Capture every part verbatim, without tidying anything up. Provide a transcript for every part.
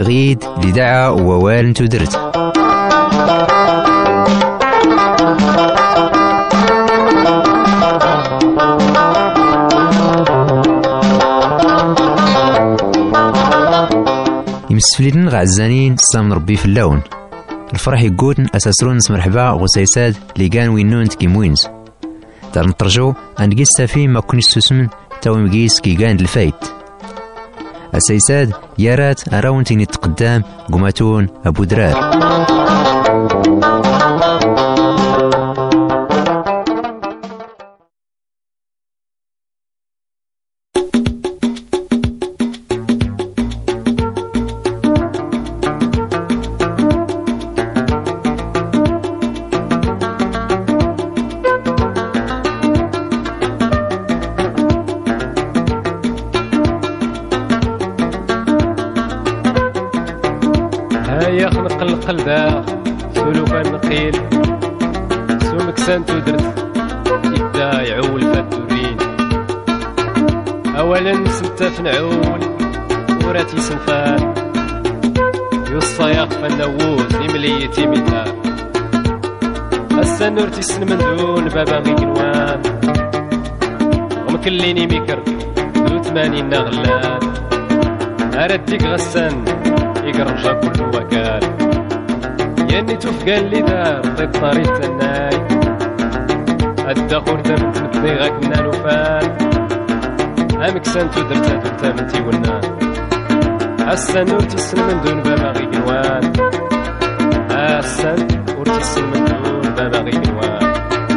غيد لدعا ووال تدرت. يمسفلين غعزانين سلام ربي في اللون الفرح يقوتن أساسرون مرحبا وسيساد لقان وينون تكيموينز دار نترجو أن قيستا فيه ما كونيش تسمن تاوي مقيس كي قاند الفايت السيساد يارات أراون تيني تقدام قماتون أبو درار. هيا خلق القلب سلوك النقيل سومك سانتو درت يبدا يعول فالدورين اولا سنتف نعول وراتي سنفان يوصى يغفى النووز يمليتي مثال السنور تيسن من دون بابا غي كنوان ومكليني ميكر دو ثمانين نغلان ارديك غسان يقرجا كل وكال ياني توفقال لي دار طيب طريق تناي الدخور تمت متضيغاك من الوفان امك سانتو درتا درتا منتي ونان السن ورتي السن من دون بابا غي قنوان السن ورتي السن من دون بابا غي قنوان.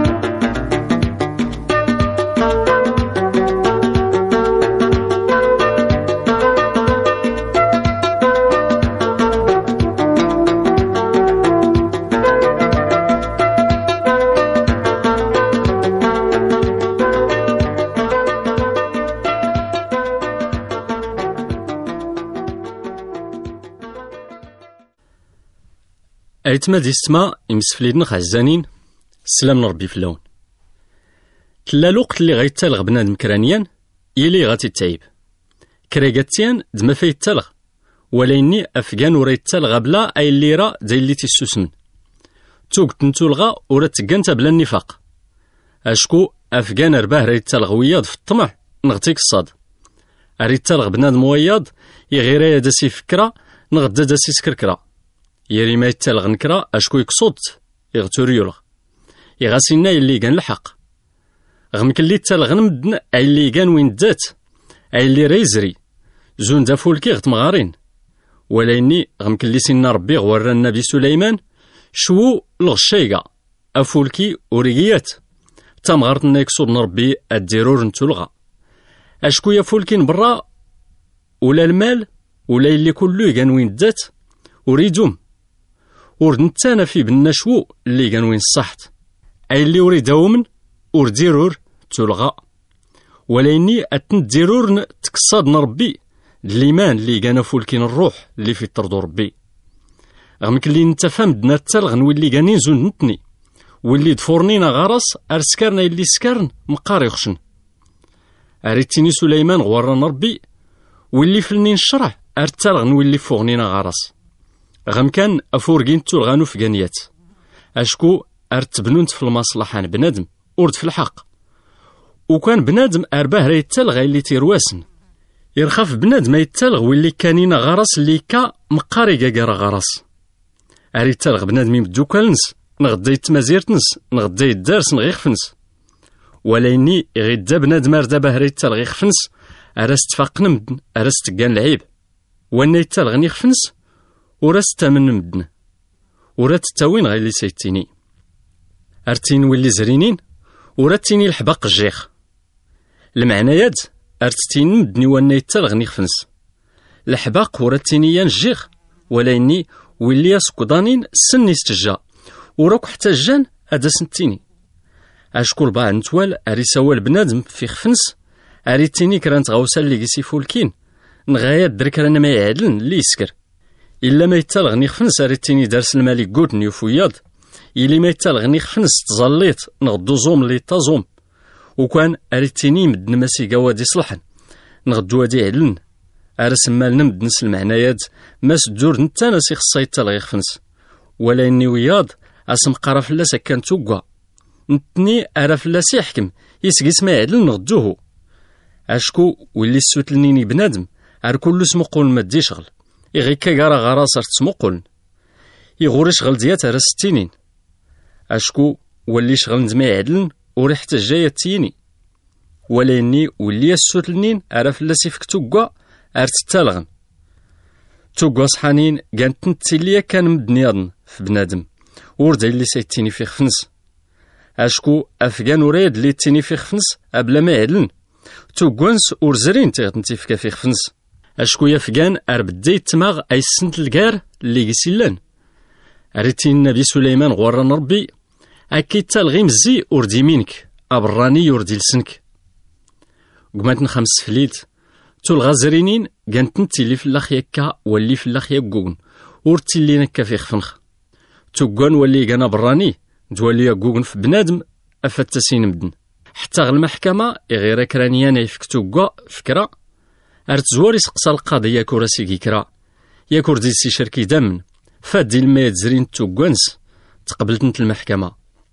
أيتما دي السما يمسفليدن خزانين السلام ربي في اللون تلا الوقت اللي غيتالغ بنادم كرانيان يلي غاتي تعيب كريغاتيان دما فايتالغ وليني أفغان وريتالغ بلا أي الليرة داي اللي تيسوسمن توق تنتولغا ورا تقانتا بلا النفاق أشكو أفغان رباه ريتالغ وياض في الطمع نغتيك الصاد ريتالغ بنادم وياض يغيرا داسي فكرة نغدا داسي سكركرة يري ما يتالغ نكرا أشكو يكصوت يغتور يولغ يغاسينا يلي كان الحق غمك اللي تالغ نمدن أي اللي كان وين دات أي اللي ريزري زون دافولكي غت مغارين وليني غمك اللي سينا ربي غورا النبي سليمان شو الغشيقة أفولكي وريقيات تامغارتنا يكصود نربي الديرور نتولغا أشكو يفولكين برا ولا المال ولا اللي كله كان وين دات وريدوم ورد نتانا في بالنشو اللي كان وين الصحت أي اللي وريد هومن ورديرور تلغى وليني أتنديرور تكصاد نربي الإيمان اللي كان فولكين الروح اللي في طردو ربي غمك اللي نتفهم دنا التلغ نولي كانين زون نتني واللي دفورنينا غرس أرسكارنا اللي سكارن مقاري خشن أريتيني سليمان غورا ربي واللي فلنين الشرع أرتلغ نولي فوغنينا غرس غم كان أفورجين تلغانو في جانيات أشكو أرتبنونت في المصلحة بنادم أورد في الحق وكان بنادم أرباه راه يتلغى اللي تيرواسن يرخف بنادم يتلغ واللي كانينا غرس اللي كا مقاري كاكارا غرس أري تلغ بنادم يمدو كالنس نغدا يتمازيرتنس نغدا يدارس نغيخفنس وليني غدا بنادم أردا باه راه يتلغ يخفنس أراس تفاق نمدن أراس تقان العيب وانا يتلغ نيخفنس ورست من مدن ورات تاوين غير اللي سيتيني ارتين واللي زرينين وراتيني الحباق الجيخ المعنيات ارتين مدني وانا يتلغ نيخفنس الحباق وراتيني ينجيخ ولا اني واللي يسكضانين سني استجا وراك حتى الجان ادا سنتيني اشكو الباع نتوال اري سوال بنادم في خفنس اريتيني كرانت غوسا اللي قيسي فولكين نغايات درك رانا ما يعدلن اللي يسكر إلا ما يتالغ نيخفنس أريتيني دارس المالي قوت نيوفوياض إلا ما يتالغ نيخفنس تظليت نغدو زوم اللي تازوم وكان أريتيني مدن ماسي قوادي صلحن نغدو وادي علن أرس مال نمد نس المعنايات ما سدور نتا نسي خصاي تالغي خفنس ولا إني وياض أسم قرا فلاس كان توقع نتني أرا فلاس يحكم يسقي سما يعدل نغدوه أشكو واللي السوت لنيني بنادم أر كل اسمو قول ما دي شغل يغي كاقارا غراسر تسمو قول يغوري شغل ديات أرا ستينين أشكو واللي شغل ندما يعدلن وريحة الجاية تيني ولا إني واللي السوت لنين أرا فلاس يفك توقع أر تتالغن توقع صحانين كانت نتيليا كان مدنياضن في بنادم وردا اللي سيتيني في خفنس أشكو أفغان وريد اللي تيني في خفنس أبلا ما يعلن توقونس ورزرين تيغتنتي فيك في خفنس أشكو يافغان أربدي تماغ أي سنت الكار اللي يسيلان أريتين النبي سليمان غوران ربي أكيد تالغي مزي وردي مينك أبراني وردي لسنك قمات نخمس فليت تو الغازرينين كانت نتي اللي في اللاخ يكا واللي في اللاخ يكوغن ورتي اللي نكا في خفنخ توقون واللي كان براني تولي يكوغن في بنادم أفتسين مدن حتى غ المحكمة غير كرانيان يفك توقع فكرة أرتزواري سقسا القضية كوراسي كيكرا ياكور دي سي شركي دامن فادي المايت زرين توقونس تقبلت نت المحكمة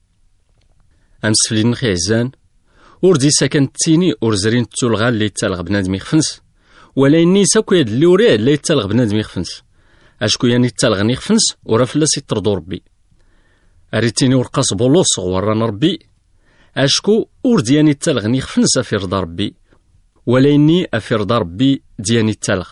أمس فلين نخي عزان وردي ساكن تيني ورزرين تولغا اللي تالغ بنادم يخفنس ولا إني ساكو يد اللي وريه اللي تالغ بنادم يخفنس أشكو يعني تالغني يخفنس ورا فلاس يطردو ربي أريتيني ورقاس بولوس غورانا ربي أشكو وردياني تالغني يخفنس أفي رضا ربي ولا إني أفي رضا ربي دياني تالغ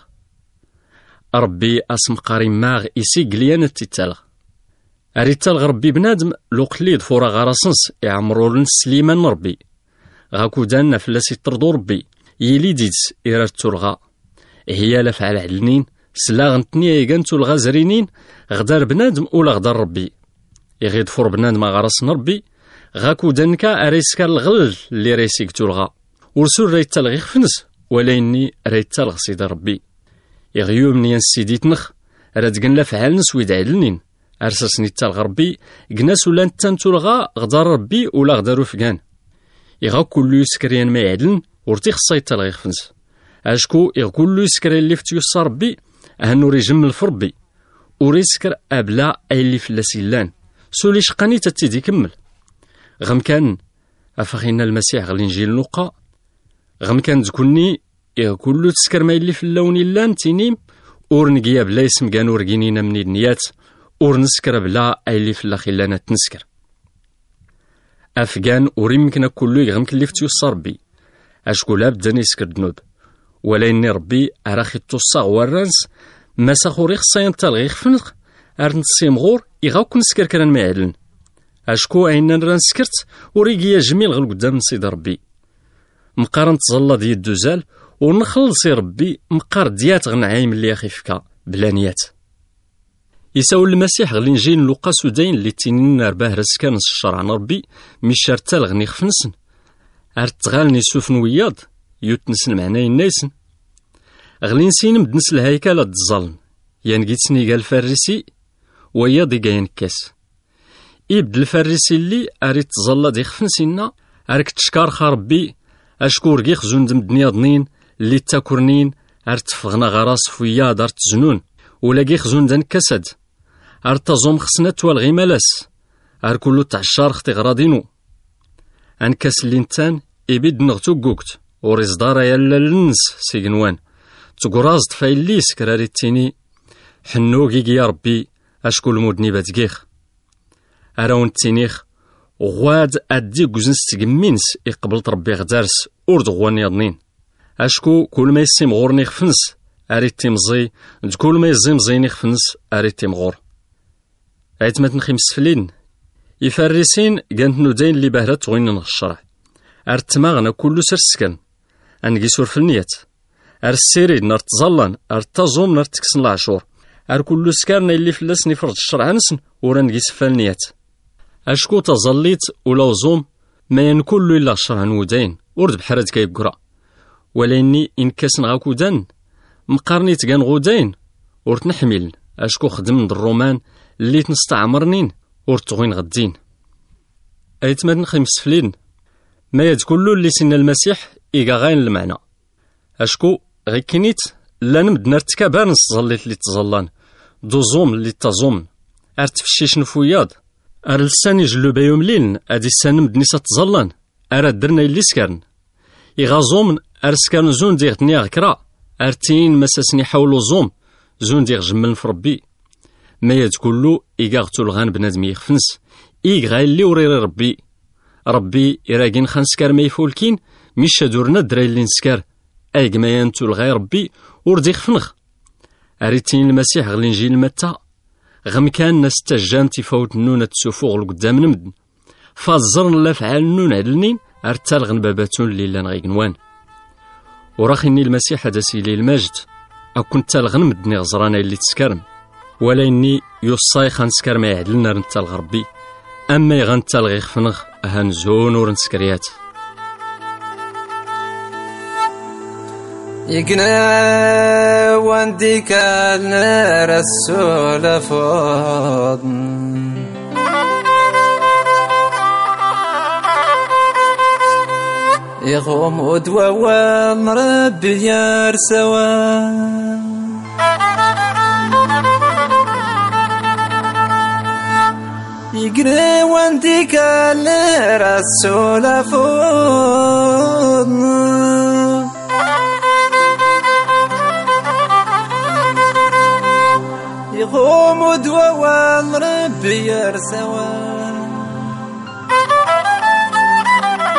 ربي أسم قاري ماغ إسي قليانا تتالغ أريد تالغ ربي بنادم لو قليد فورا غراسنس يعمرو سليمان ربي غاكو دانا فلاس يطردو ربي يلي ديدس إيراد تولغا هي لفعل علنين سلاغن تنيا يغان تولغا زرينين غدار بنادم ولا غدار ربي يغيد فور بنادم غراسن ربي غاكو دانكا أريسكار الغل اللي ريسيك تولغا ورسول ريت تالغي خفنس ولا إني ريت تالغ سيد ربي يغيو منيان سيدي تنخ راد قن لفعل نس ويد علنين أرساسني تالغ ربي قناس ولا نتان تولغا غدار ربي ولا غدارو فقان يغا كلو يسكريان ما يعدلن ورتي خصاي تالغي خفنس أشكو يغ كلو يسكري اللي فتيوصا ربي أهنو ريجم الفربي وريسكر أبلا أي اللي فلاسيلان سولي شقاني تتيدي كمل غم كان أفخينا المسيح غالإنجيل لوقا غم كان تكوني يغ كلو تسكر ما اللي في اللون اللان تينيم ورنقيا بلا يسم كانو رقينينا من النيات ورنسكر بلا أي اللي في اللاخيلانا تنسكر أفغان وريمكنا كلو يغم كلي فتيوصا ربي أشكو لابد نسكر دنوب ولا إني ربي أراخي توصا غوارانس ما ساخوري خصاين تالغي خفنق أرنت سيمغور إغا كون سكر كران ما يعلن أشكو أين ران سكرت وريقيا جميل غل قدام سيد ربي مقارن تظل دي الدوزال ونخلصي ربي مقار ديات غنعايم اللي يخيفكا بلانيات يساول المسيح غل نجين لوقا سودين اللي تينين أرباه رسكان الشرع ربي مشار تالغني خفنسن أرتغالني سوفن وياض يوتنسن معناي النايسن غلين سين بدنس الهيكل الظلم ينقيتني قال الفارسي وياضي قاين كاس يبد الفارسي اللي أريد تظل دي خفنسينا أرك تشكار خربي أشكور كي خزون دم دنيا ضنين اللي تاكورنين أرتفغنا غراس فويا دار تزنون ولا كي خزون دان كسد أرتزوم خسنات والغيمالاس أركلو تعشار ختي غرادينو أنكاس اللينتان إبيد نغتو قوكت وريز دارا يالا لنس سيقنوان تقرازد فايليس كراري تيني حنوكي يا ربي أشكول مودني باتقيخ أراون تينيخ غواد أدي قوزن ستقمينس إقبلت ربي غدارس أورد غوان يضنين أشكو كل ما يسيم غورني خفنس أريد تيمزي كل ما يزيم زيني خفنس أريد تيمغور عيتمات نخيم سفلين يفرسين قانت نودين اللي باهرات غوين الشرع أرتماغنا كلو سرسكن أنقي سور في النيات أرسيريد نار تظلن أرتازوم نار تكسن العشور أر كلو سكارنا اللي فلسني فرد الشرع نسن ورنقي سفال نيات أشكو تظليت ولا زوم ما ينكلو إلا الشرع نودين ورد بحرد كيبقرا ولا إني إنكاسن غاكودان مقارني تقان غودين ورتنحمل أشكو خدم الرومان اللي تنستعمرنين ورتغوين غدين أيتمات نخيم سفلين ما يد كلو اللي سن المسيح إيقا غاين المعنى أشكو غيكينيت لا نمد نرتكب نصليت اللي تزلان دوزوم اللي تزوم ارتفشيش نفوياض ارلسان يجلو بيوم ليلن ادي سانمد نيسا تزلان اراد درنا اللي سكرن يغازوم ارسكان زون ديغ تنيا كرا ارتين مساسني حاولو زوم زون ديغ جمل فربي ما يتقولو إيغاغتو الغان بنادم يخفنس إيغا اللي وريري ربي ربي إراغين خانسكار ما يفولكين ميشا دورنا درا اللي نسكار أيق ما ينتو الغاي ربي وردي خفنغ أريتين المسيح غلي نجي المتا غم كان ناس تجان تفوت النونة تسوفوغ لقدام نمدن فالزرن لا فعال النون عدلنين أرتال غن باباتون اللي لان غيقنوان وراخيني المسيح هذا سيلي المجد أكون تالغن مدني غزرانا اللي تسكرم ولا إني يوصاي خانسكر ما يعدلنا رنتال غربي أما يغنتال غي خفنغ هنزون ورنسكريات يقنا واندي كان رسول فضن يغوم ودوا ومربي يرسوا يقري واندي كان رسول فضن يغوم ودوا ومربي يرسوا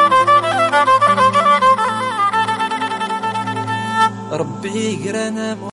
ربي يقرنا